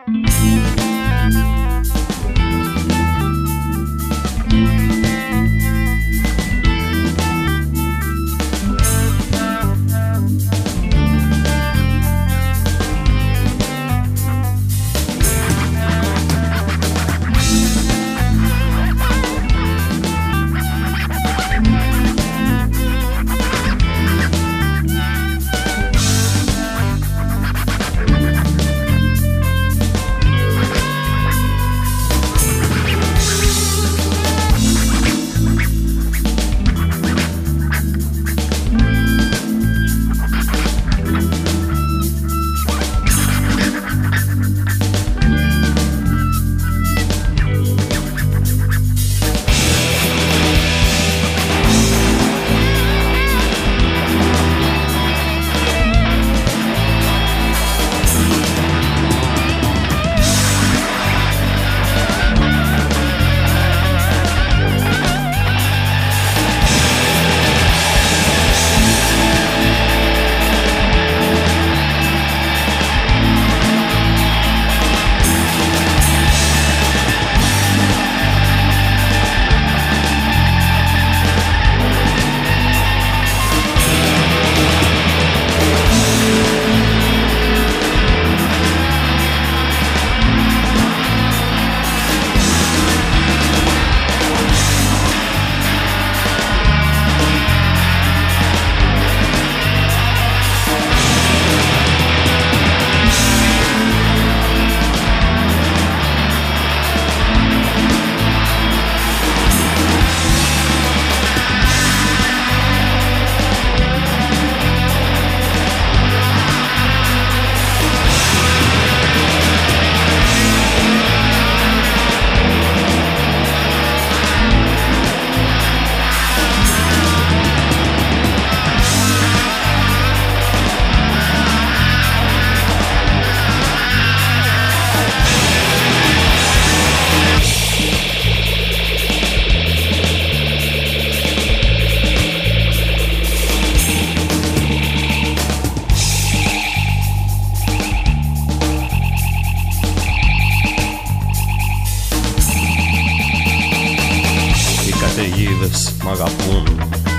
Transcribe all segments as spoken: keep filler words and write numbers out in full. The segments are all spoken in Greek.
καταιγίδες μ' αγαπούν,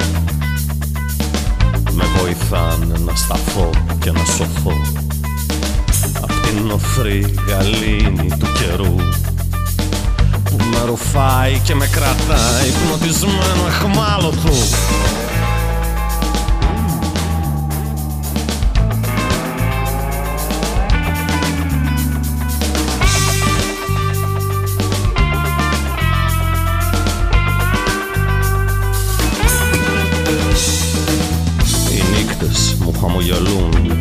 με βοηθάνε να σταθώ και να σωθώ απ' την οφρή γαλήνη του καιρού που με ρουφάει και με κρατάει πνοτισμένο αιχμάλωτο. Μου χαμογελούν,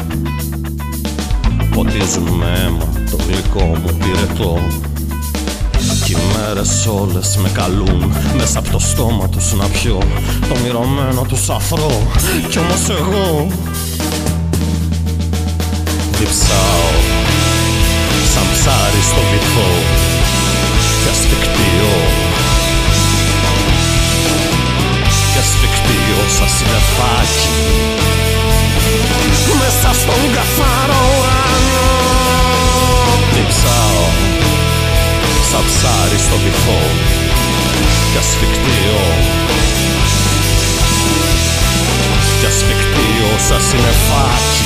ποτίζουν με αίμα το γλυκό μου πυρετό κι οι μέρες όλες με καλούν μέσα από το στόμα τους να πιω το μυρωμένο τους αφρό. Κι όμως εγώ διψάω σαν ψάρι στο βυθό κι ασφικτιώ κι ασφικτιώ σαν συννεφάκι μέσα στον καθαρό ουρανό. Διψάω σαν ψάρι στο βυθό κι ασφικτιώ κι ασφικτιώ σαν συννεφάκι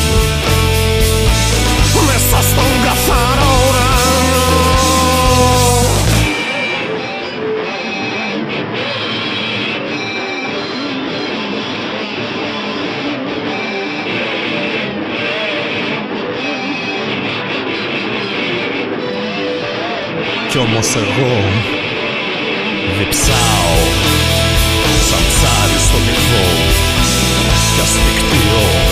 μέσα στον καθαρό ουρανό. Κι όμως εγώ διψάω σαν ψάρι στο βυθό κι ασφικτιώ